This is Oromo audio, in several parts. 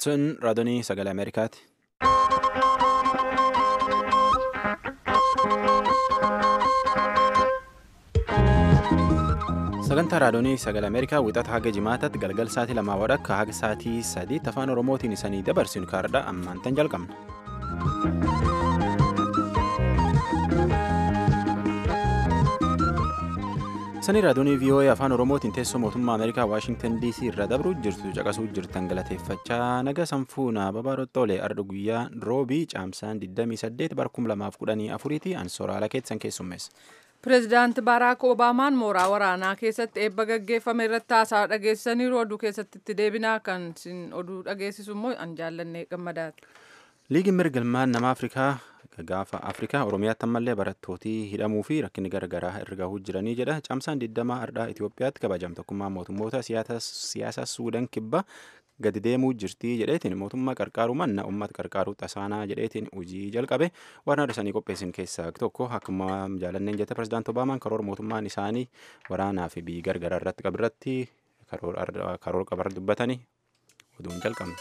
Sun raadiyoo sagalee Ameerikaati. Sagantaa raadiyoo sagalee Ameerikaa wixata haga jimaataatti galgal sa'aatii 2 akka haga sa'aatii 3 afaan Oromootiin isanii dabarsinu kaardha ammaan tan jalqabna. Sanii raadiyoo VOA afaan Oromootiin teessoo mootummaa Ameerikaa Waashingtan DC irra dabruu jirtu caqasuu jirtan galateeffachaa naga sanfuuna babaarottoolee arda guyyaa roobii caamsaan 28 bara 2014 ansoraala keessan keessummeessa. Pireezidaanti Baaraak Obaamaan mooraa waraanaa keessatti eebba gaggeeffame irratti haasaa dhageessaniiru. Oduu keessatti itti deebinaa kan oduu dhageessisu immoo an jaallannee gammadaati. Liigiin mirga nama Afrikaa gaafa Afrikaa Oromiyaatti ammallee barattootii hidhamuu fi rakkinni garaagaraa irra gahuu jiranii jedha. Caamsaan 20 ardhaa Itoophiyaatti kabajam tokkummaa mootummoota siyaasa Suudaan kibba gadi deemuu jirti jedheetiin mootummaa qarqaaruu manna uummata qarqaaruu tasaanaa jedheetiin hojii jalqabe waan adeemsanii qopheessin keessaa tokko akkuma jaallanneen jette pireezidaanti Obaamaan karoora mootummaan isaanii waraanaa fi biyyi gargaraa irratti qabirratti karoora qabarra dubbatanii oduun jalqabne.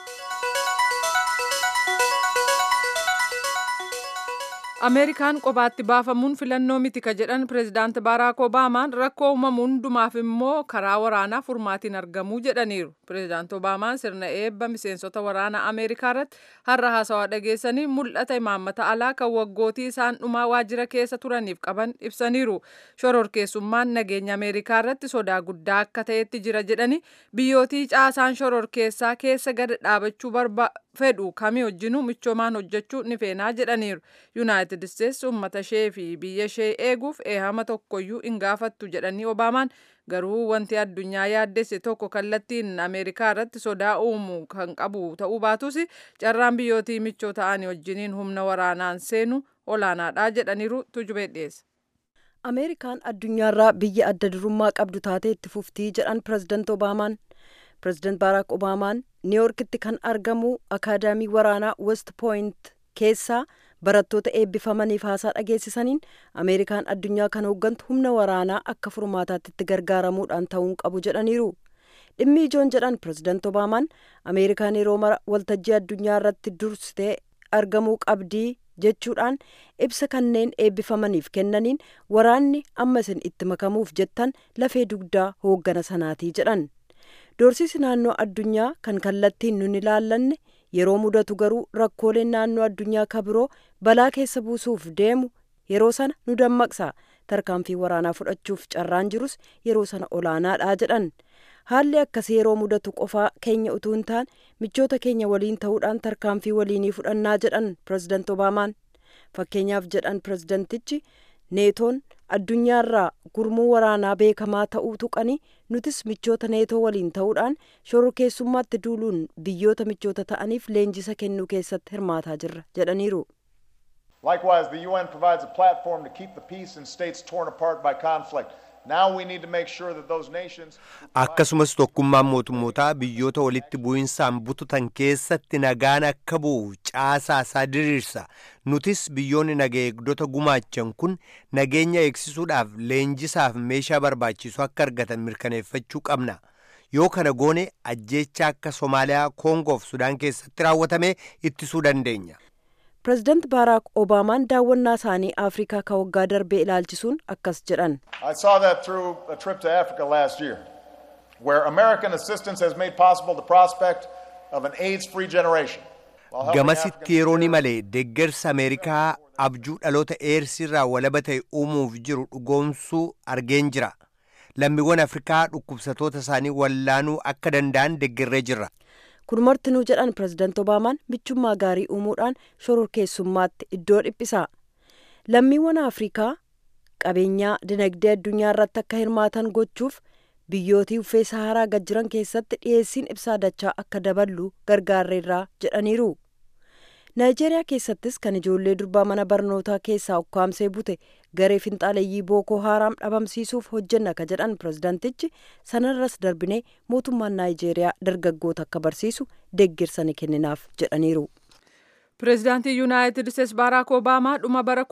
Ameerikaan qobaatti baafamuun filannoo miti ka jedhan pireezidaanti Baaraak Obaamaan rakkoo uumamu hundumaaf immoo karaa waraanaa furmaatiin argamuu jedhaniiru. Pireezidaanti Obaamaan sirna eebba miseensota waraanaa Ameerikaa irratti har'a haasawaa dhageessanii mul'ata imaammata alaa kan waggootii isaan dhumaa waajjira keessa turaniif qaban ibsaniiru. Shororkeessummaan nageenya Ameerikaa irratti sodaa guddaa akka ta'etti jira jedhanii biyyootii caasaan shororkeessaa keessa gad dhaabachuu fedhu kamii wajjinuu michoomaan hojjechuu ni feenaa jedhaniiru. Yuunaayitid Isteetsi uummata ishee fi biyya ishee eeguuf eehama tokkoyyuu hin gaafattu jedhanii Obaamaan garuu wanti addunyaa yaaddesse tokko kallattiin Ameerikaa irratti sodaa uumuu kan qabu ta'uu baatus carraan biyyootii michoo ta'anii wajjiniin humna waraanaan seenu olaanaadha jedhaniiru tujubee dhiyeessa. Ameerikaan addunyaarraa biyya adda durummaa qabdu taatee itti fuftii jedhan pireezidaanti Obaamaan. Pireezidaanti Baaraak Obaamaan Niiwuorkitti kan argamu akaadaamii waraanaa West Point keessaa barattoota eebbifamaniif haasaa dhageessisaniin Ameerikaan addunyaa kan hooggantu humna waraanaa akka furmaataatti itti gargaaramuudhaan ta'uun qabu jedhaniiru. Dhimmi ijoon jedhan pireezidaanti Obaamaan Ameerikaan yeroo mara waltajjii addunyaa irratti dursitee argamuu qabdii jechuudhaan ibsa kanneen eebbifamaniif kennaniin waraanni amma isin itti makamuuf jettan lafee dugdaa hooggana sanaatii jedhan. Doorsisi naannoo addunyaa kan kallattiin nun ilaallanne yeroo mudatu garuu rakkooleen naannoo addunyaa kabiroo balaa keessa buusuuf deemu yeroo sana nu dammaqsa. Tarkaanfii waraanaa fudhachuuf carraan jirus yeroo sana olaanaadha jedhan. Haalli akkasii yeroo mudatu qofaa keenya utuu hin taane michoota keenya waliin ta'uudhaan tarkaanfii waliinii fudhannaa jedhan pireezidaanti Obaamaan. Fakkeenyaaf jedhan pireezidaantichi neetoon addunyaarraa gurmuu waraanaa beekamaa ta'uu tuqanii nutis michoota neetoo waliin ta'uudhaan shororkeessummaatti duuluun biyyoota michoota ta'aniif leenjisa kennuu keessatti hirmaataa jirra jedhaniiru. Likewise, the UN provides a platform to keep the peace in states torn apart by conflict. Now we need to make sure that those nations akkasumas tokkummaan mootummootaa biyyoota walitti bu'insaan bututan keessatti nagaan akka bu'u caasaa isaa diriirsa. Nutis biyyoonni naga eegdota gumaachan kun nageenya eegsisuudhaaf leenjisaaf meeshaa barbaachisu akka argatan mirkaneeffachuu qabna. Yoo kana goone ajjeechaa akka Somaaliyaa, Koongoo fi Sudaan keessatti raawwatame ittisuu dandeenya. Pireezidaanti Baaraak Obaamaan daawwannaa isaanii Afrikaa ka waggaa darbee ilaalchisuun akkas jedhan. I saw that through a trip to Africa last year, where American assistance has made possible the prospect of an AIDS-free generation. Gamasitti yeroo ni malee deeggarsa Ameerikaa abjuu dhaloota eersirraa walaba ta'e uumuuf jiru dhugoomsuu argeen jira. Lammiiwwan Afrikaa dhukkubsatoota isaanii wallaanuu akka danda'an deeggarree jirra. Kun martinuu jedhan pireezidaanti Obaamaan michummaa gaarii uumuudhaan shororkeessummaatti iddoo dhiphisa. Lammiiwwan Afrikaa qabeenyaa dinagdee addunyaa irratti akka hirmaatan gochuuf biyyootii uffee Saharaa gad jiran keessatti dhiyeessiin ibsaa dachaa akka daballu gargaarreerraa jedhaniiru. Naayijeeriyaa keessattis kan ijoollee durbaa mana barnootaa keessaa ukkaamsee bute garee finxaaleeyyii Bookoo Haaraam dhabamsiisuuf hojjenna ka jedhan pireezidaantichi sanarras darbinee mootummaan Naayijeeriyaa dargaggoota akka barsiisu deeggarsa ni kenninaaf jedhaniiru. Pireezidaantii Yuunaayitid Isteetsi Baaraak Obaamaa dhuma bara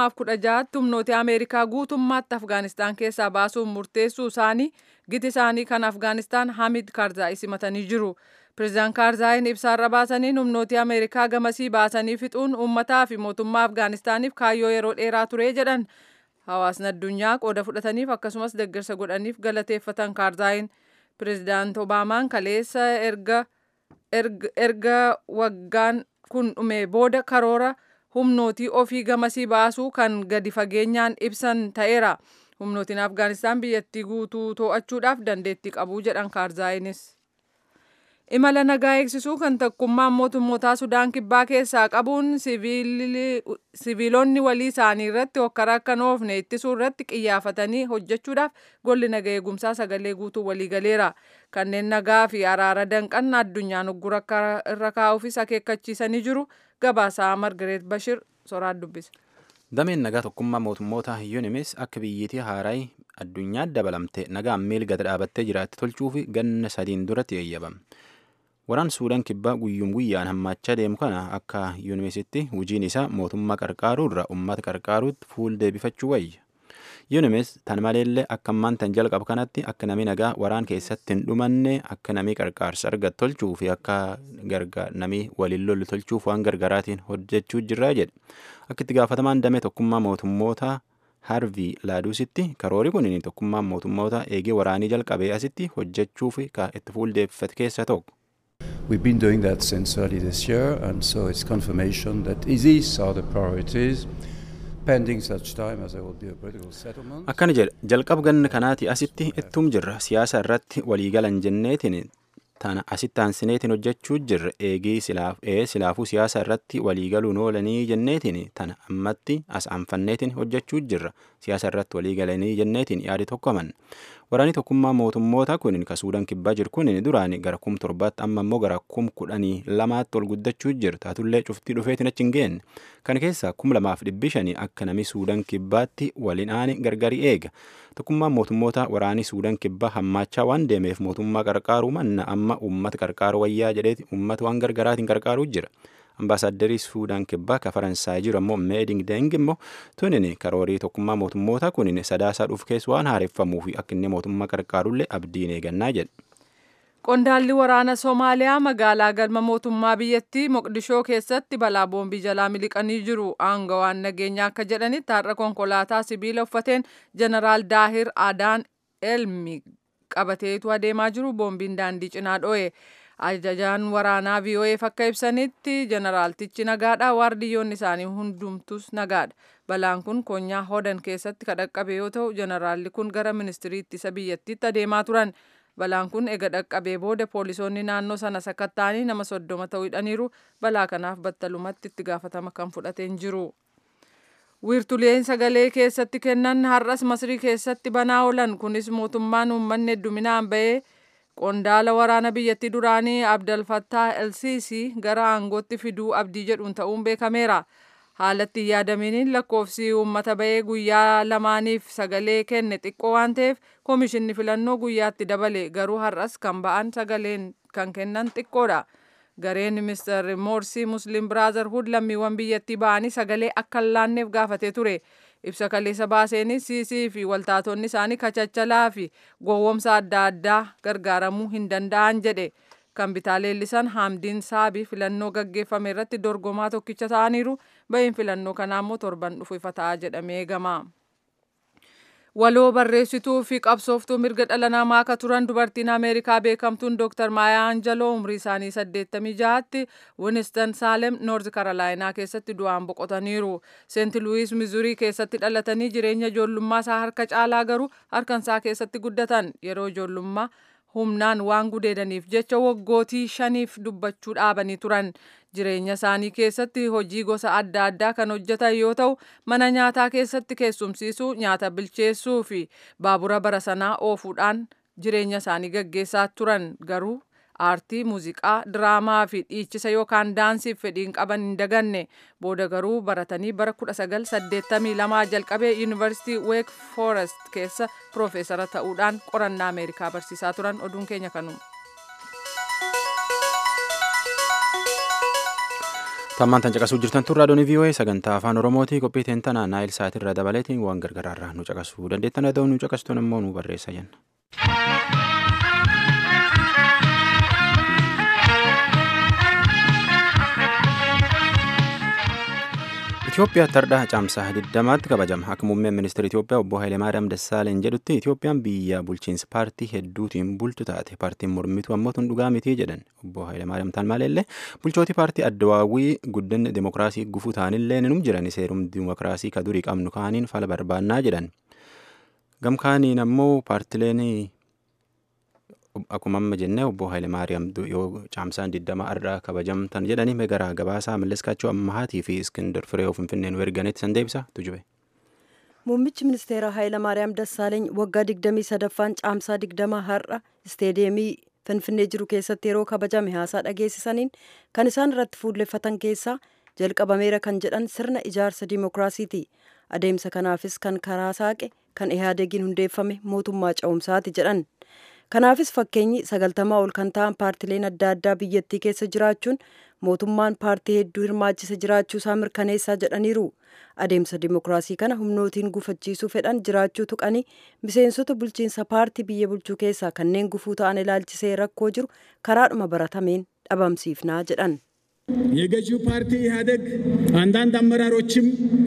2016 humnoota Ameerikaa guutummaatti Afgaanistaan keessaa baasuun murteessuu isaanii giti isaanii kan Afgaanistaan Hamid Karzaayi simatanii jiru. Pireezidaant Karzaayin ibsaarra baasaniin humnooti Ameerikaa gamasii baasanii fixuun uummataa fi mootummaa Afgaanistaaniif kaayyoo yeroo dheeraa ture jedhan. Hawaasni addunyaa qooda fudhataniif akkasumas deeggarsa godhaniif galateeffatan Karzaayin. Pireezidaant Obaamaan kaleessa erga waggaan kun dhume booda karoora humnootii ofii gamasii baasuu kan gadi fageenyaan ibsan ta'eera. Humnootiin Afgaanistaan biyyattii guutuu to'achuudhaaf dandeettii qabu jedhan Karzaayinis. Imala nagaa eegsisuu kan tokkummaan mootummootaa Sudaan Kibbaa keessaa qabuun siviilonni walii isaanii irratti hokkara akka hin oofne ittisuu irratti qiyyaafatanii hojjechuudhaaf golli nagaa eegumsaa sagalee guutuu waliigaleera. Kanneen nagaa fi araara danqan addunyaan uggura irra kaa'uufis akeekkachiisanii jiru. Gabaasaa Margareet Bashir soraan dubbisa. Dameen nagaa tokkummaa mootummoota UNMIS akka biyyattii haaraa addunyaa dabalamte nagaan miilga dhaabattee jiraatti tolchuu fi ganna 3 duratti eeyyabame. Waraan Suudaan Kibbaa guyyuun guyyaan hammaachaa deemu kana akka UNMISitti hojiin isaa mootummaa qarqaaruu irraa uummata qarqaaruutti fuul deebifachuu wayya. UNMIS tan maleellee akka ammaan tan jalqabu kanatti akka namni nagaa waraan keessatti hin dhumanne akka namni qarqaarsa argatu tolchuu fi akka namni waliin lollu tolchuuf waan gargaraatiin hojjechuu jirraa jedhe. Akka itti gaafatamaan damee tokkummaa mootummoota Harvey Laaduusitti karoori kun tokkummaan mootummoota eegee waraanii jalqabee asitti hojjechuu fi itti fuul deebifate keessa tokko. We've been doing that since early this year, and so it's confirmation that these are the priorities pending such time as there will be a political settlement. Akkana jedha jalqaba ganna kanaati asitti ittum jirra siyaasa irratti waliigalan jenneetiin tana asitti aansineetiin hojjechuu jirra eegii silaafuu siyaasa irratti waliigaluun oolanii jenneetiin tana ammatti as aanfanneetiin hojjechuu jirra siyaasa irratti waliigalanii jenneetiin yaadi tokko aman. Waraanni tokkummaa mootummoota kun ka Suudaan Kibbaa jiru kun duraan gara 17 amma immoo gara 12,000 ol guddachuu jira. Taatullee cuftii dhufeetiin achi hin geenne. Kana keessaa 2,500 akka namni Suudaan Kibbaatti waliin aane gargari eega. Tokkummaan mootummoota waraanni Suudaan Kibbaa hammaachaa waan deemeef mootummaa qarqaaruu manna amma uummata qarqaaru wayyaa jedheeti uummata waan gargaraatiin qarqaaruu jira. Ambaasaaddarii Suudaan Kibbaa ka Faransaay jiru ammoo Meeding Deng immoo tunin karoorii tokkummaa mootummoota kunin sadaasaa dhuuf keessa waan haareffamuu fi akka inni mootummaa qarqaarullee abdiin eegannaa jedhe. Qondaalli waraana Somaaliyaa magaalaa galma mootummaa biyyattii Moqdishoo keessatti balaa boombii jalaa miliqanii jiru. Aangawaan nageenyaa akka jedhanitti har'a konkolaataa sibiila uffateen Jeneraal Daahir Adaan Elmi qabateetu adeemaa jiru. Boombiin daandii cinaa dho'e. Ajajaan waraanaa VOA'f akka ibsanitti jeneraaltichi nagaadha. Waardiyyoonni isaanii hundumtus nagaadha. Balaan kun konyaa Hodan keessatti dhaqqabe yoo ta'u jeneraalli kun gara ministirii ittisa biyyattiitti adeemaa turan. Balaan kun ega dhaqqabee booda poolisoonni naannoo sana sakatta'anii nama 30 ta'uu hidhaniiru. Balaa kanaaf battalumatti itti gaafatama kan fudhateen jiru. Wiirtuleen sagalee keessatti kennan har'as Masrii keessatti banaa oolan. Kunis mootummaan uummanni hedduminaan ba'ee qondaala waraana biyyattii duraanii Abdel Fattah El-Sisi gara aangootti fiduu abdii jedhuun ta'uun beekameera. Haalatti yaadaminiin lakkoofsi uummata ba'ee guyyaa lamaaniif sagalee kenne xiqqoo waan ta'eef koomishinni filannoo guyyaatti dabale. Garuu har'as kan ba'an sagaleen kan kennan xiqqoodha. Gareen Mr. Morsi Muslim Brotherhood lammiiwwan biyyattii ba'anii sagalee akka hin laanneef gaafatee ture. Ibsa kaleessa baaseenis Sisii fi waltaatonni isaanii kachachalaa fi gowwomsa adda addaa gargaaramuu hin danda'an jedhe. Kan bitaa leellisan Hamdiin Saabii filannoo gaggeeffame irratti dorgomaa tokkicha ta'aniiru. Ba'iin filannoo kanaa immoo torban dhufu ifa ta'a jedhamee eegama. Waloo barreessituu fi qabsooftuu mirga dhala namaa akka turan dubartiin Ameerikaa beekamtuun Dr. Maya Angelou umrii isaanii 86tti Winston Salem North Carolina keessatti du'aan boqotaniiru. St. Louis Missouri keessatti dhalatanii jireenya ijoollummaa isaa harka caalaa garuu harkansaa keessatti guddatan. Yeroo ijoollummaa humnaan waan gudeedaniif jecha waggootii 5 dubbachuu dhaabanii turan. Jireenya isaanii keessatti hojii gosa adda addaa kan hojjetan yoo ta'u, mana nyaataa keessatti keessumsiisuu, nyaata bilcheessuu fi baabura bara sanaa oofuudhaan jireenya isaanii gaggeessaa turan. Garuu aartii, muuziqaa, diraamaa fi dhiichisa yookaan daansiif fedhiin qaban hin daganne. Booda garuu baratanii bara 1982 jalqabee Yuunivarsiitii Wake Forest keessa piroofeesara ta'uudhaan qorannaa Ameerikaa barsiisaa turan. Oduun keenya kanuma. Tammaan tan caqasuu jirtan tun raadiyoon VOA sagantaa afaan Oromooti. Qophii teentana Naayil Saatirra dabaleetiin waan gargaraarraa nu caqasuu dandeettan. Haa ta'u nu caqastuun immoo nu barreessa jenna. Itoophiyaa tardhaa caamsaa 20tti kabajama. Akka muummeen ministeera Itoophiyaa obbo Hayilemaariyaam Dassaaleny jedhutti Itoophiyaan biyya bulchiinsa paartii hedduutiin bultu taate. Paartiin mormituu ammoo tun dhugaa miti jedhan. Obbo Hayilemaariyaam tan maalillee bulchooti paartii addawaawii guddinni demokiraasii gufuu ta'anillee ninum jiran seerum demokiraasii ka durii qabnu kaaniin fala barbaannaa jedhan. Gamkaaniin ammoo paartileen akkuma amma jennee obbo Hayilemaariyaam yoo caamsaan 20 ardaa kabajamtan jedhanii megaraa gabaasaa Malleskaachoo Ammahaatii fi Iskindar Fireew Finfinneen werganitti san deebisa tujube. Muummichi ministeera Hayilemaariyaam Dassaaleny waggaa 23ffaan caamsaa 20 har'a isteediyeemii Finfinnee jiru keessatti yeroo kabajame haasaa dhageessisaniin kan isaan irratti fuulleffatan keessaa jalqabameera kan jedhan sirna ijaarsa dimokiraasiiti. Adeemsa kanaafis kan karaa saaqe kan Ihaadegiin hundeeffame mootummaa ce'umsaati jedhan. Kanaafis fakkeenyi 90 ol kan ta'an paartileen adda addaa biyyattii keessa jiraachuun mootummaan paartii hedduu hirmaachisa jiraachuu isaa mirkaneessaa jedhaniiru. Adeemsa dimokiraasii kana humnootiin gufachiisuu fedhan jiraachuu tuqanii miseensota bulchiinsa paartii biyya bulchuu keessaa kanneen gufuu ta'an ilaalchisee rakkoo jiru karaadhuma baratameen dhabamsiifnaa jedhan. የገዢው ፓርቲ ኢህአደግ አንዳንድ አመራሮችም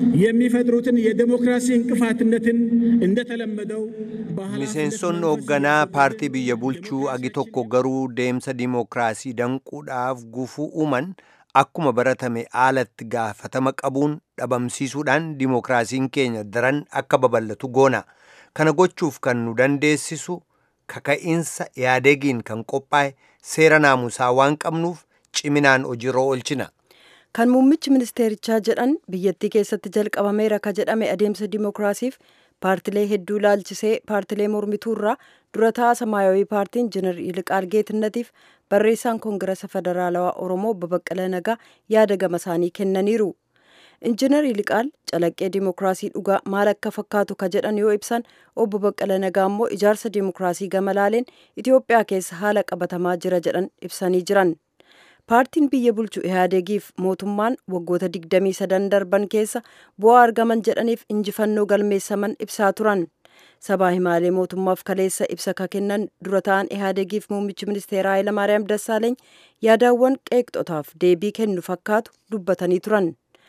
የሚፈጥሩትን የዲሞክራሲ እንቅፋትነትን እንደተለመደው miseensonni hoogganaa paartii biyya bulchuu agi tokko garuu deemsa dimokiraasii danquudhaaf gufuu uuman akkuma baratame haalatti gaafatama qabuun dhabamsiisuudhaan dimokiraasiin keenya daran akka babal'atu goona. Kana gochuuf kan nu dandeessisu kaka'iinsa Ihaadegiin kan qophaa'e seera naamusaa waan qabnuuf ciminaan hojiirra oolchina. Kan muummichi ministeerichaa jedhan biyyattii keessatti jalqabameera ka jedhame adeemsa dimokiraasiif paartilee hedduu ilaalchisee paartilee mormituurraa dura taa'aa Samaayawii paartiin Injiinar Yilqaal Geetannatiif barreessaan Koongirasa Federaalawaa Oromoo Obbo Baqqalaa Nagaa yaada gama isaanii kennaniiru. Injiinar Yilqaal calaqqee dimokiraasii dhugaa maal akka fakkaatu ka jedhan yoo ibsan Obbo Baqqalaa Nagaa immoo ijaarsa dimokiraasii gama laaleen Itoophiyaa keessa haala qabatamaa jira jedhan ibsanii jiran. Paartiin biyya bulchu Ihaadegiif mootummaan waggoota 23 darban keessa bu'aa argaman jedhaniif injifannoo galmeessaman ibsaa turan. Sabaa himaalee mootummaaf kaleessa ibsa ka kennan dura ta'an Ihaadegiif muummichi ministeeraa Hayilemaariyaam Dassaaleny yaadaawwan qeeqxotaaf deebii kennu fakkaatu dubbatanii turan.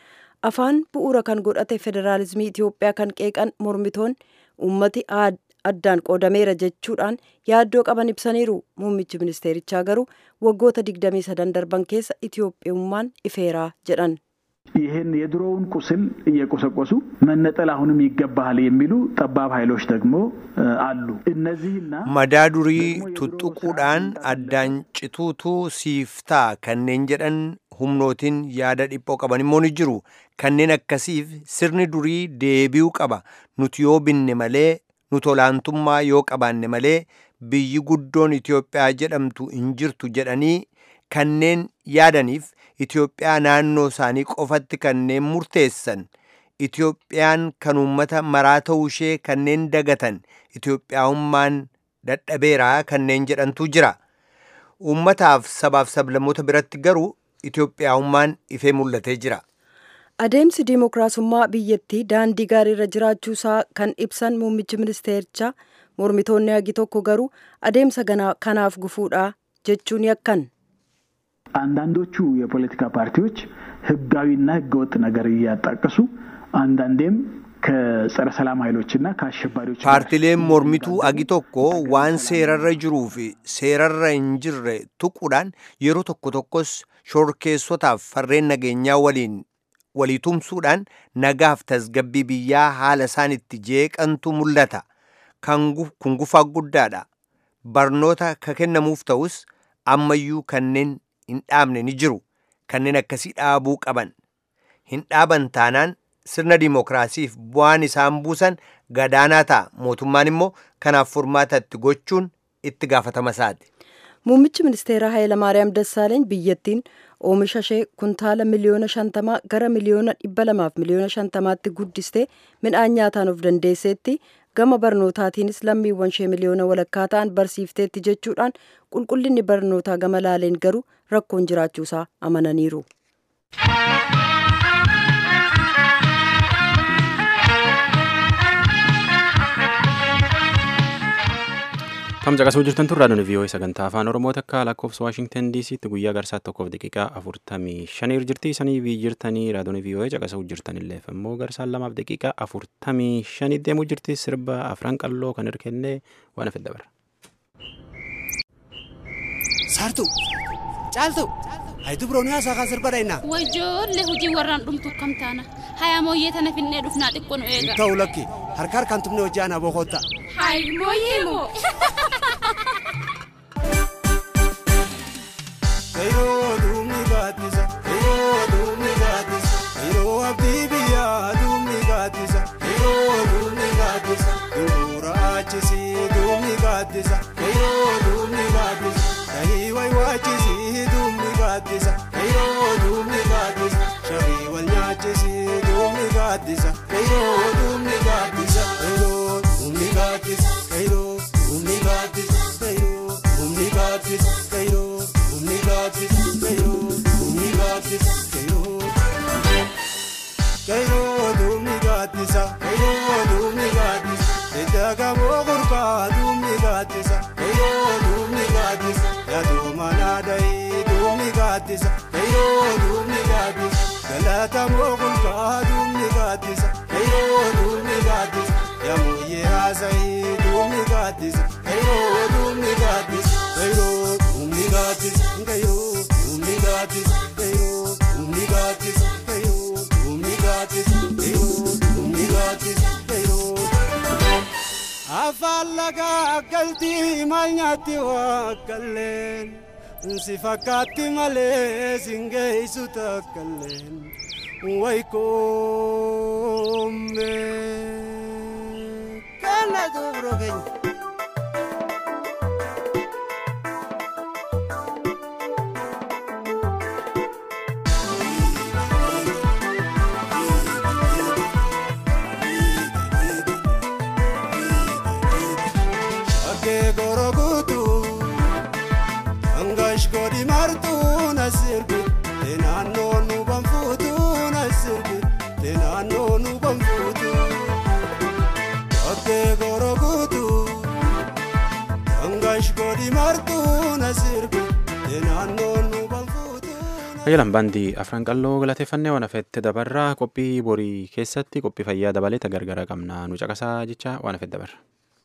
Afaan bu'uura kan godhate federaalizimii Itoophiyaa kan qeeqan mormitoon uummati addaan qoodameera jechuudhaan yaaddoo qaban ibsaniiru. Muummichi ministeerichaa garuu waggoota 23 darban keessa Itoophiyummaan ifeeraa jedhan. ይህን የድሮውን ቁስል እየቆሰቆሱ መነጠል አሁንም ይገባሃል የሚሉ ጠባብ ኃይሎች ደግሞ አሉ። እነዚህና madaa durii tuttuquudhaan addaan cituutu siiftaa kanneen jedhan humnootiin yaada dhiphoo qaban immoo ni jiru. Kanneen akkasiif sirni durii deebi'uu qaba. Nuti yoo binne malee nuti olaantummaa yoo qabaanne malee biyyi guddoon Itoophiyaa jedhamtu hin jirtu jedhanii kanneen yaadaniif Itoophiyaa naannoo isaanii qofatti kanneen murteessan Itoophiyaan kan uummata maraa ta'uu ishee kanneen dagatan Itoophiyaa'ummaan dadhabeeraa kanneen jedhantu jira. Uummataaf sabaaf sablammoota biratti garuu Itoophiyaa'ummaan ifee mul'atee jira. Adeemsi dimokiraasummaa biyyattii daandii gaariirra jiraachuusaa kan ibsan muummichi ministeerichaa mormitoonni hagi tokko garuu adeemsa kanaaf gufuudha jechuun yakkan. አንዳንዶቹ የፖለቲካ ፓርቲዎች ህጋዊና ህገወጥ ነገር እያጣቀሱ አንዳንዴም ከጸረ ሰላም ኃይሎችና ከአሸባሪዎች paartileen mormituu agi tokko waan seerarra jiruu fi seerarra hin jirre tuquudhaan yeroo tokko tokkos shorkeessotaaf farreen nageenyaa walii tumsuudhaan nagaaf tasgabbii biyyaa haala isaan itti jeeqantu mul'ata. Kun gufaa guddaadha. Barnoota ka kennamuuf ta'us ammayyuu kanneen hin dhaabne ni jiru. Kanneen akkasii dhaabuu qaban. Hin dhaaban taanaan sirna dimokiraasiif bu'aan isaan buusan gadaanaa ta'a. Mootummaan immoo kanaaf furmaata itti gochuun itti gaafatama isaati. Muummichi ministeeraa Hayilemaariyaam Dassaaleny biyyattiin oomisha ishee kuntaala miliyoona 50 gara miliyoona 200 miliyoona 50tti guddistee midhaan nyaataan of dandeesseetti gama barnootaatiinis lammiiwwan ishee miliyoona walakkaa ta'an barsiifteetti jechuudhaan qulqullinni barnootaa gama laaleen garuu rakkoon jiraachuusaa amananiiru. Tamsa qasuu jirtan turraa duni vii'oo'ee sagantaa afaan Oromoo takka lakkoofsa Waashingtan DC'tti guyyaa garsaa 1:45 jirti. Isanii biyyi jirtanii raadiyoo vii'oo'ee caqasuu jirtanillee immoo garsaan 2:45 deemuu jirti. Sirba afran qalloo kan hirkennee waan hafe dabarra. Saartuu caaltuu hayituu biroon haasaa kan sirba dhaynaa. Wajjoolle hojii warraan dhumtu kam taana hayaa mooyyee tana finnee dhufnaa xiqqoo nu eega. Ta'u lakki harka harkaan tumne hojii aanaa boqotta. Hayi mooyyee moo. Kayroo duumni gaaddisa kayroo duumni gaaddisa kayroo abdii biyyaa duumni gaaddisa kayroo duumni gaaddisa duura achisii duumni gaaddisa kayroo duumni gaaddisa tahii wayi waachisii duumni gaaddisa kayroo duumni gaaddisa shabii wal nyaachisii duumni gaaddisa kayroo duumni gaaddisa kayroo duumni gaaddisa kayroo duumni gaaddisa kayroo duumni gaaddisa kayroo. Kayroo duumni gaaddisa kayroo duumni gaaddisa deddaagamoo gurgaa duumni gaaddisa kayroo duumni gaaddisa yaaduu manaa dayii duumni gaaddisa kayroo duumni gaaddisa galatamoo gurgaa duumni gaaddisa kayroo duumni gaaddisa yaamuyyee haasayii duumni gaaddisa kayroo duumni gaaddisa kayroo duumni gaaddisa kayroo duumni gaaddisa kayroo duumni gaaddisa kayroo. Afaan lagaa galtii maal nyaatti waakkalleen si fakkaatti malee singeessu takkalleen wayikoomee kana dubroo keenya. Godi martuu na sirbi tenaannoo nu banfuutuu na sirbi tenaannoo nu banfuutuu okkee goroguutuu angash godi martuu na sirbi tenaannoo nu banfuutuu. Ayyalan baandii afran qalloo galateeffannee waan hafetti dabarraa qophii borii keessatti qophii fayyaa dabalee gargara qabna nu caqasaa jecha waan hafetti dabarra.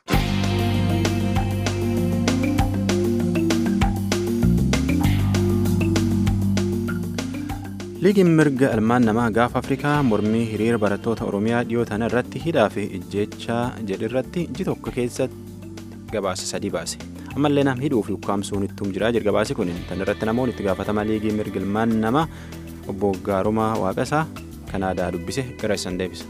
Liigiin mirga ilmaan namaa gaafa Afrikaa mormii hiriira barattoota Oromiyaa dhiyootan irratti hidhaa fi ijjecha jedhirratti ji tokko keessatti gabaasa 3 baase. Ammallee nam hidhuu fi ukkaamsuun ittum jira jedha gabaasi kun tan irratti namoonni itti gaafatama liigii mirga ilmaan namaa obbo Gaaromaa Waaqasaa Kanaadaa dubbise gara isaan deebisa.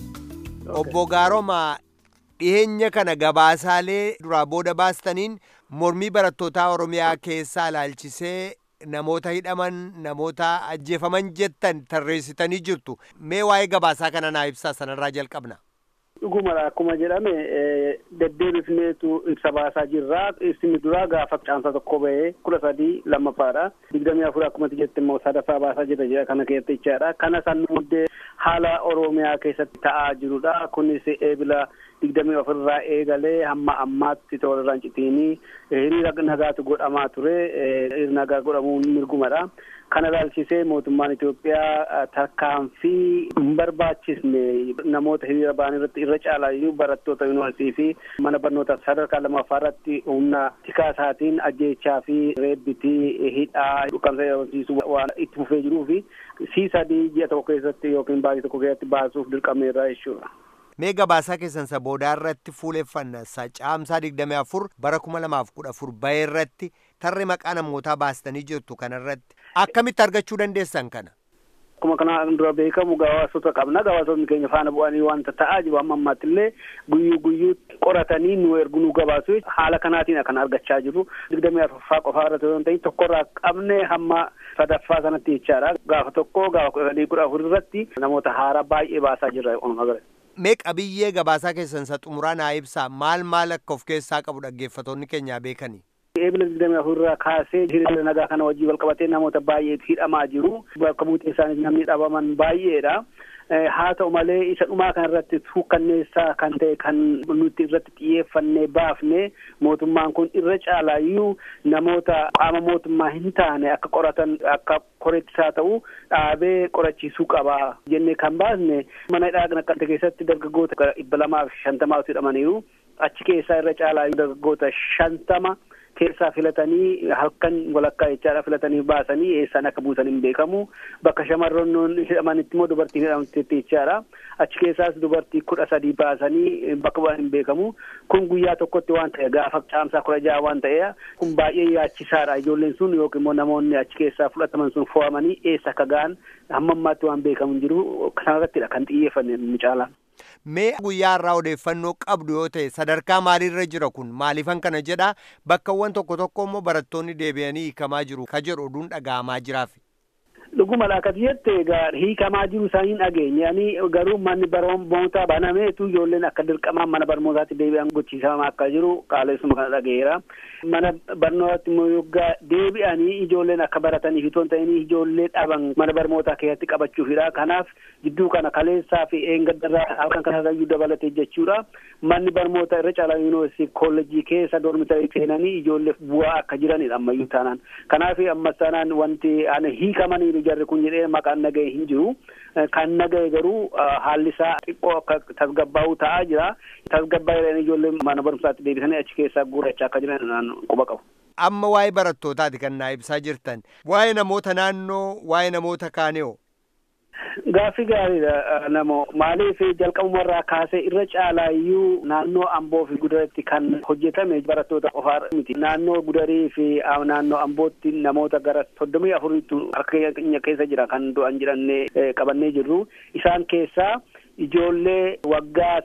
Obbo Gaaromaa dhiyeenya kana gabaasaalee duraa booda baastaniin mormii barattootaa Oromiyaa keessaa ilaalchisee namoota hidhaman namoota ajjeefaman jettan tarreessitanii jirtu. Mee waa'ee gabaasaa kana naa ibsaa sanarraa jalqabna. Dhugumadha akkuma jedhame deddeebifneetu ibsa baasaa jirra. Ibsi duraa gaafa caamsaa tokko bahee 13 lammaffaadha. 24 akkuma jette immoo sadaffaa baasaa jirra kana keessatti jechaadha. Kana san hundee haala Oromiyaa keessatti ta'aa jirudha. Kunis eebila 24 irraa eegalee hamma ammaatti toorarraan citiinii hiriira nagaatu godhamaa ture. Hiriira nagaa godhamuun mirgumadha. Kana ilaalchisee mootummaan Itoophiyaa tarkaanfii hin barbaachisne namoota hiriira ba'an irratti irra caalaayyuu barattoota yuunivarsiitii fi mana barnootaa sadarkaa lammaffaa irratti humna tikaa isaatiin ajjeechaa fi reebbitii hidhaa dhukkubsa barsiisuu waan itti fufee jiruu fi C3 ji'a tokko keessatti yookiin baatii tokko keessatti baasuuf dirqameerra jechuudha. Mee gabaasaa keessan isa boodaa irratti fuuleffanna caamsaa 24 bara 2014 bahee irratti tarree maqaa namootaa baastanii jirtu kanarratti akkamitti argachuu dandeessan kana? Akkuma kana dura beekamu gabaasota qabna. Gabaasonni keenya faana bu'anii wanta ta'aa jiru amma ammaatti illee guyyuu qoratanii nu ergu nu gabaasu haala kanaatiin kan argachaa jiru. 24 qofaa irratti yoo ta'in tokkorraa qabne hamma sadaffaa sanatti jechaadha. Gaafa tokko gaafa 14 irratti namoota haaraa baay'ee baasaa jirra onuma gara. Mee qabiyyee gabaasaa keessan isa xumuraa naa ibsaa maal akka of keessaa qabu dhaggeeffatoonni keenyaa beekanii? eebila 24 irraa kaasee hiriira nagaa kana wajjin wal qabatee namoota baay'eetu hidhamaa jiru. Bakka buutee isaanii namni dhabaman baay'eedha. Haa ta'u malee isa dhumaa kan irratti suukkanneessaa kan ta'e kan nuti irratti xiyyeeffannee baafne mootummaan kun irra caalaayyuu namoota qaama mootummaa hin taane akka qoratan akka korettisaa ta'u dhaabee qorachiisuu qaba jennee kan baasne mana hidhaa Naqqamtee keessatti dargaggoota 250 hidhamaniiru. Achi keessaa irra caalaayyuu dargaggoota 50 keessaa filatanii halkan walakkaa jechaadha filatanii baasanii eessaan akka buusan hin beekamu. Bakka shamarroon hidhamanitti immoo dubartiin hidhamteetti jechaadha. Achi keessaas dubartii 13 baasanii bakka bu'an hin beekamu. Kun guyyaa tokkotti waan ta'e gaafa caamsaa 16 waan ta'e kun baay'ee yaachisaadha. Ijoolleen sun yookiin immoo namoonni achi keessaa fudhataman sun fo'amanii eessa akka ga'an hamma ammaatti waan beekamu hin jiru. Kanarrattidha kan xiyyeeffanne nu caalaan. Mee guyyaa irraa odeeffannoo qabdu yoo ta'e sadarkaa maaliirra jira kun maaliifan kana jedha bakkawwan tokko tokko immoo barattoonni deebi'anii hiikamaa jiru ka jedhu oduun dhaga'amaa jiraaf. Dhuguma laakati jette hiikamaa jiru isaanii dhageenya ani garuu manni barnootaa banameetu ijoolleen akka dirqamaan mana barnootaatti deebi'an gochiisamaa akka jiru qaalessuma kana dhageera. Mana barnootaatti immoo yoggaa deebi'anii ijoolleen akka barataniif itoo hin ta'in ijoollee dhaban mana barnootaa keessatti qabachuufidha. Kanaaf jidduu kana kaleessaa fi eengaddarraa halkan kanarrayyuu dabalatee jechuudha. Manni barnootaa irra caalaa yuunivarsiitii kolleejjii keessa doormitarii seenanii ijoolleef bu'aa akka jiranidha ammayyuu taanaan. Kanaaf ammas taanaan wanti ani hiikamanii jarri kun jedhee maqaan nagahee hin jiru. Kan nagahee garuu haalli isaa xiqqoo akka tasgabbaa'uu ta'aa jira. Tasgabbaa'ee ijoollee mana barumsaatti deebisanii achi keessaa guurachaa akka jiran quba qabu. Amma waa'ee barattootaati kan naa ibsaa jirtan. Waa'ee namoota naannoo, waa'ee namoota kaanee. Gaaffii gaariidha namoo maaliif jalqabumarraa kaasee irra caalaayyuu naannoo Amboo fi Gudaratti kan hojjetame barattoota qofaa miti. Naannoo Gudarii fi naannoo Ambootti namoota gara 34tu harka keenya keessa jira kan du'an jirannee qabannee jirru. Isaan keessaa ijoollee waggaa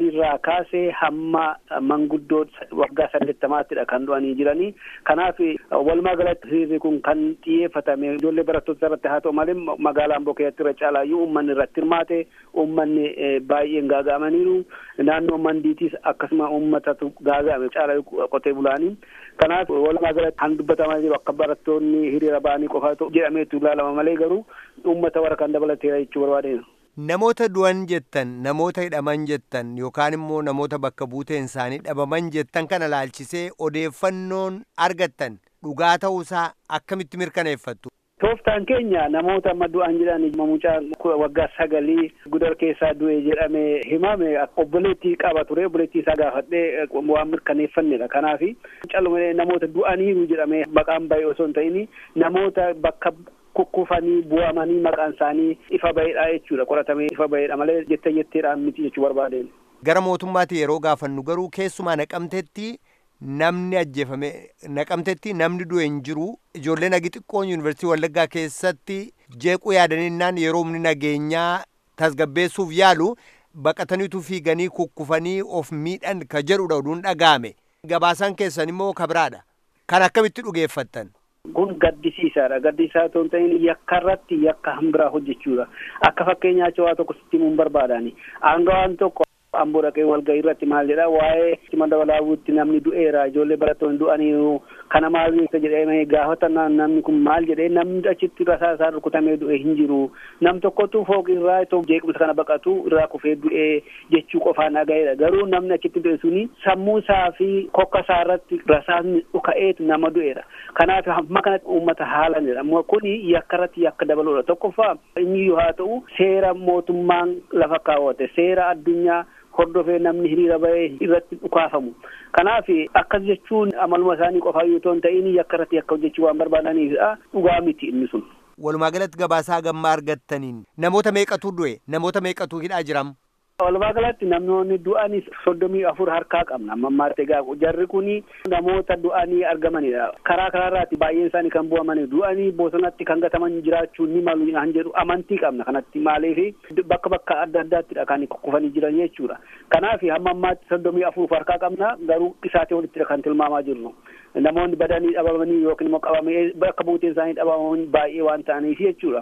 9 kaasee hamma manguddoo waggaa 80ttidha kan du'anii jiranii. Kanaaf walumaa galatti hiriirri kun kan xiyyeeffatame ijoollee barattoota irratti haa ta'u malee magaalaa Amboo keessatti irra caalaayyuu uummanni irratti hirmaate uummanni baay'een gaaga'amaniiru. Naannoo Mandiitis akkasuma uummatatu gaaga'ame caalaayyuu qotee bulaanii. Kanaaf walumaa galatti kan dubbatamaa jiru akka barattoonni hiriira ba'anii qofaatu jedhameetu ilaalama malee garuu uummata warra kan dabalateera jechuu barbaadeera. Namoota du'an jettan, namoota hidhaman jettan yookaan immoo namoota bakka buuteen isaanii dhabaman jettan kana laalchisee odeeffannoon argattan dhugaa ta'uusaa akkamitti mirkaneeffattu? Tooftaan keenya namoota amma du'an jedhan mucaa waggaa 9 Gudar keessaa du'e jedhamee himame obboleettii qaba ture. Obboleettii isaa gaafadhee waan mirkaneeffannedha. Kanaaf callumalee namoota du'aniiru jedhamee maqaan baay'ee osoo hin ta'in namoota bakka kukkufanii bu'amanii maqaan isaanii ifa baheedha jechuudha. Qoratamee ifa baheedha malee jetteedhaan miti jechuu barbaadeen. Gara mootummaatti yeroo gaafannu garuu keessumaa Naqamteetti namni ajjeefame Naqamteetti namni du'e hin jiru. Ijoolleen hagi xiqqoon yuunivarsiitii Wallaggaa keessatti jeequu yaadaninnaan yeroo humni nageenyaa tasgabbeessuuf yaalu baqataniitu fiiganii kukkufanii of miidhan ka jedhudha oduun dhaga'ame. Gabaasaan keessan immoo kabiraadha. Kan akkamitti dhugeeffattan? Kun gaddisiisaadha. Gaddisiisaa ta'uu hin ta'in yakka irratti yakka hambiraa hojjechuudha. Akka fakkeenyaa waa tokko sitti himuun barbaadani. Aangawaan tokko Amboo dhaqee walgahii irratti maal jedha waa'ee Madawalaawutti namni du'eera ijoollee barattoonni du'aniiru kana maal beekta jedhee gaafatan namni kun maal jedhee namni achitti rasaa isaa rukutamee du'e hin jiru. Nam tokkotu fooqi irraa itoo jeequmsa kana baqatu irraa kufee du'ee jechuu qofaan dhaga'eedha. Garuu namni achitti du'e suni sammuu isaa fi kokka isaa irratti rasaasni dhuka'eetu nama du'eera. Kanaaf hamma kanatti uummata haalanidha. Kuni yakka irratti yakka dabaluudha. Tokkoffaa inni yoo haa ta'u seera mootummaan lafa kaawwate seera addunyaa hordofee namni hiriira bahee irratti dhukaafamu. Kanaaf akkas jechuun amaluma isaanii qofaa yoo ta'u ta'in yakka irratti yakka hojjechuu waan barbaadaniifidha. Dhugaa miti inni sun. Walumaa galatti gabaasaa gammaa argattaniin namoota meeqatu du'e namoota meeqatu hidhaa jiram? Walumaa galatti namoonni du'anii 34 harkaa qabna. Ammaatti egaa jarri kuni namoota du'anii argamanidha. Karaa karaarraatti baay'een isaanii kan bu'amanii du'anii bosonatti kan gataman jiraachuu ni malu han jedhu amantii qabna kanatti maaliif bakka adda addaattidha kan kukkufanii jiran jechuudha. Kanaaf hamma ammaatti 34 harkaa qabna garuu isaatii walittidha kan tilmaamaa jirru. Namoonni badanii dhabamanii yookiin immoo qabamee bakka buuteen isaanii dhabaman baay'ee waan ta'aniif jechuudha.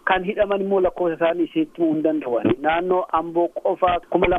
kan hidhaman immoo lakkoofsa isaanii isitti himuu hin danda'an. Naannoo Amboo qofa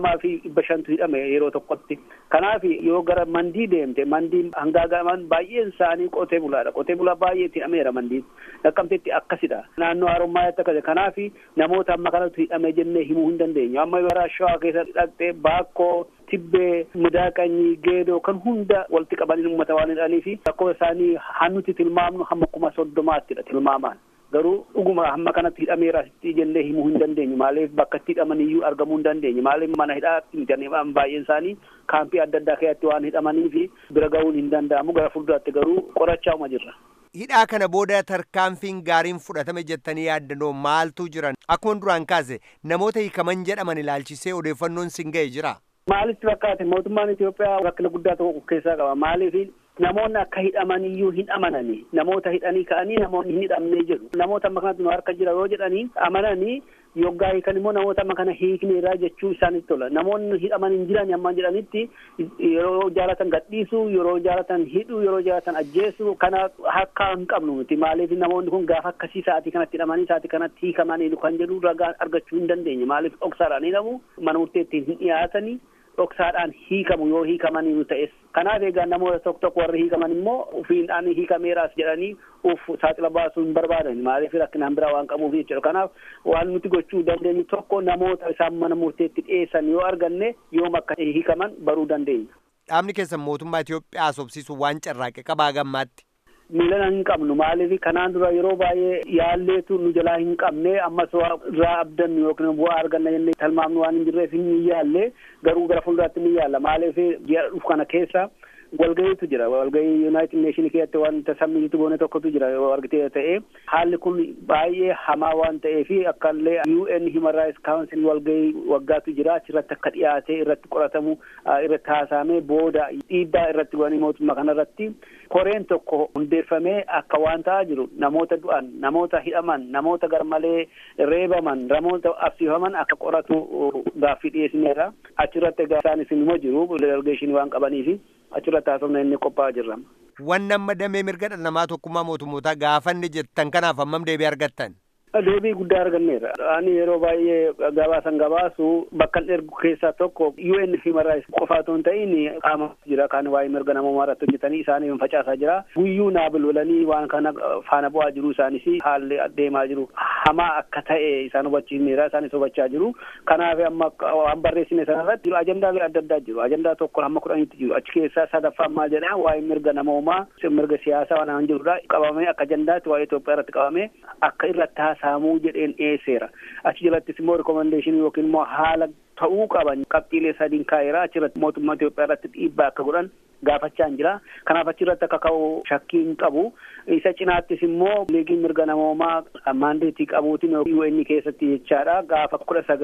2,500 hidhame yeroo tokkotti. Kanaaf yoo gara Mandii deemte Mandii hangaagaman baay'een isaanii qotee bulaadha. Qotee bulaa baay'eetti hidhameera Mandii. Naqqamteetti akkasidha. Naannoo Harommaatti akkasii. Kanaaf namoota amma kanatti hidhame jennee himuu hin dandeenyu. Amma bara Shawaa keessa dhaqxee Baakkoo, Tibbee, Mudaaqanyii, Geedoo kan hunda walitti qabanii uummata waan hidhaniif lakkoofsa isaanii hannuti tilmaamnu hamma 30,000ttidha tilmaamaan. Garuu dhuguma hamma kanatti hidhameera jennee himuu hin dandeenyu. Maaliif bakka itti hidhamaniyyuu argamuu hin dandeenyu. Maaliif mana hidhaatti miti baay'een isaanii kaampii adda addaa keessatti waan hidhamaniif bira ga'uun hin danda'amu. Gara fuulduraatti garuu qorachaa'uma jirra. Hidhaa kana booda tarkaanfiin gaariin fudhatame jettanii yaaddanoo maaltu jiran? Akkuma duraan kaase namoota hiikaman jedhaman ilaalchisee odeeffannoon sin ga'e jira? Maalitti fakkaate mootummaan Itoophiyaa rakkina guddaa tokko keessaa qaba. Maaliif namoonni akka hidhamaniyyuu hin amananii. Namoota hidhanii ka'anii namoonni hin hidhamnee jiru. Namoota amma kanatti nu harka jira yoo jedhanii amananii yoggaa hiikan immoo namoota amma kana hiikneerraa jechuu isaanitti tola. Namoonni hidhaman hin jiran amma jedhanitti yeroo jaalatan gadhiisuu, yeroo jaalatan hidhuu, yeroo jaalatan ajjeesuu kana harkaa hin qabnu miti. Maaliif namoonni kun gaafa akkasii sa'aatii kanatti hidhamanii sa'aatii kanatti hiikamanii kan jedhu ragaa argachuu hin dandeenye. Maaliif dhoksaadhaan hidhamu mana murteetti hin dhiyaatanii dhoksaadhaan hiikamu yoo hiikamanii ta'es. Kanaaf egaa namoota tokko warri hiikaman immoo ofiidhaan hiikameeraas jedhanii saaxila baasuu hin barbaadan. Maaliif rakkinaan biraa waan qabuuf jechuudha. Kanaaf waan nuti gochuu dandeenyu tokko namoota isaan mana murteetti dhiyeessan yoo arganne yoom akka hiikaman baruu dandeenya. Dhaabni keessan mootummaa Itoophiyaa sobsiisuu waan carraaqe qabaa gammaatti. Miilana hin qabnu. Maaliif kanaan dura yeroo baay'ee yaalleetu nu jalaa hin qabne ammas irraa abdannu yookiin bu'aa arganna jennee tilmaamnu waan hin jirreef hin yaalle garuu gara fuulduraatti ni yaalla. Maaliif ji'a dhufu kana keessa walga'iitu jira. Walga'ii United Nations keessatti wanta sabmiitu goone tokkotu jira yoo argitee ta'e haalli kun baay'ee hamaa waan ta'eef akkallee UN Human Rights Council walga'ii waggaatu jira. Achirratti akka dhiyaatee irratti qoratamu irratti haasa'amee booda dhiibbaa irratti godhanii mootummaa kanarratti koreen tokko hundeeffamee akka waan ta'aa jiru namoota du'an, namoota hidhaman, namoota garmalee reebaman, namoota absiifaman akka qoratu gaaffii dhiyeessineera. Achirratti egaa isaanis immoo jiru delegeeshinii waan qabaniif achirratti haasofna inni qophaa'aa jirra. Wanni amma damee mirga dhala namaa tokkummaa mootummootaa gaafanne jettan kanaaf hammam deebii argattan? Deebii guddaa arganneera. Ani yeroo baay'ee gabaasan gabaasu bakka ergu keessaa tokko UN Human Rights qofa otoo hin ta'in qaama jira kan waa'ee mirga namoomaa irratti hojjetanii isaanii facaasaa jira. Guyyuu naa bilbilanii waan kana faana bu'aa jiru isaanis haalli deemaa jiru hamaa akka ta'e isaan hubachiisneera isaanis hubachaa jiru. Kanaaf amma waan barreessine sanarratti ajandaalee adda addaa jiru. Ajandaa tokko hamma 10tti jiru. Achi keessaa sadaffaa maal jedhaa waa'ee mirga namoomaa mirga siyaasaa waan jirudha. Qabamee akka ajandaatti waa'ee Itoophiyaa irratti qabamee akka irratti saamuu jedheen dhiyeesseera. Achi jalattis immoo rikomendeeshinii yookiin immoo haala ta'uu qaban qabxiilee sadiin kaa'eera. Achirratti mootummaa Itoophiyaa irratti dhiibbaa akka godhan gaafachaa jira. Kanaaf achirratti akka ka'u shakkii hin qabu. Isa cinaattis immoo liigiin mirga namoomaa maandeetii qabuutiin UN keessatti jechaadha. Gaafa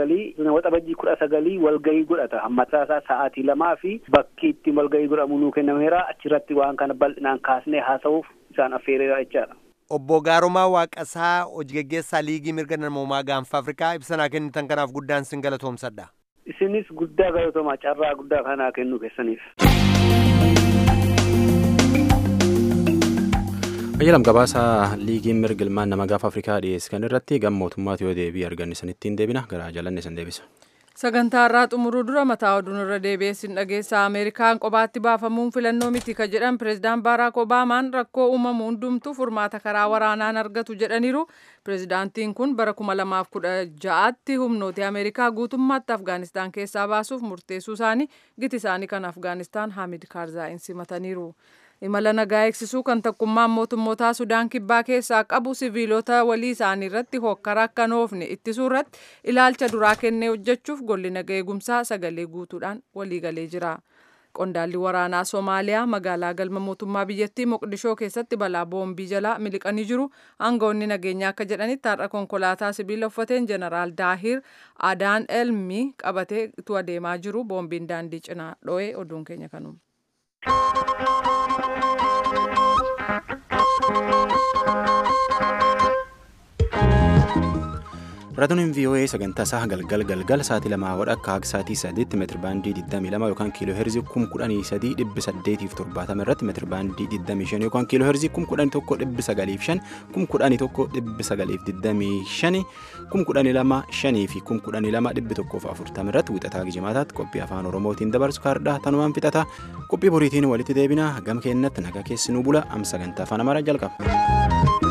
19 waxabajjii 19 walgahii godhata. Mataasaa sa'aatii 2 fi bakki itti walgahii godhamu nuu kennameera. Achirratti waan kana bal'inaan kaasnee haasa'uuf isaan affeereera jechaadha. Obbo Gaarumaa Waaqasaa hojii gaggeessaa liigii mirga namoomaa gaanfa Afrikaa ibsanaa kennitan kanaaf guddaan sin galatoomsadha. Isinis guddaa galatoomaa carraa guddaa kanaa kennuu keessaniif. Ayyalam gabaasaa liigiin mirga ilmaan nama gaafa Afrikaa dhiyeessan irratti gam mootummaatti yoo deebii arganne sanittiin deebina garaa jalanne san deebisa. Sagantaa irraa xumuruu dura mataa oduun irra deebi'eessin dhageessa Ameerikaan qobaatti baafamuun filannoo miti ka jedhan pireezidaan Baaraak Obaamaan rakkoo uumamu hundumtuu furmaata karaa waraanaan argatu jedhaniiru. Pireezidaantiin kun bara 2016tti humnoota Ameerikaa guutummaatti Afgaanistaan keessaa baasuuf murteessuu isaanii giti isaanii kan Afgaanistaan Hamid Karzaayin simataniiru. Imala nagaa eegsisuu kan tokkummaan mootummootaa Sudaan kibbaa keessaa qabu siviilota walii isaanii irratti hokkara akka hin oofne ittisuu irratti ilaalcha duraa kennee hojjechuuf golli nagaa eegumsaa sagalee guutuudhaan waliigalee jira. Qondaalli waraanaa Somaaliyaa magaalaa galma mootummaa biyyattii Moqdishoo keessatti balaa boombii jalaa miliqanii jiru. Aangawoonni nageenyaa akka jedhanitti har'a konkolaataa sibiila uffateen Jeneraal Daahir Adaan Elmi qabatee itti adeemaa jiru. Boombiin daandii cinaa dho'ee oduun keenya kanuma. Raadiyoon VOA sagantaa isaa galgal sa'aatii 2 wadha akka sa'aatii 3 meetira baandii 22 yookaan kiiloo heerzii 113,870 irratti meetira baandii 25 yookaan kiiloo heerzii 11,905 11,925 12,500 fi 12,140 irratti wixataa gijjimaataatti qophii afaan Oromootiin dabarsu kaardhaa tanumaan fixata qophii boriitiin walitti deebina gam keenyatti nagaa keessinuu bula am sagantaa afaan Amaaraa jalqaba.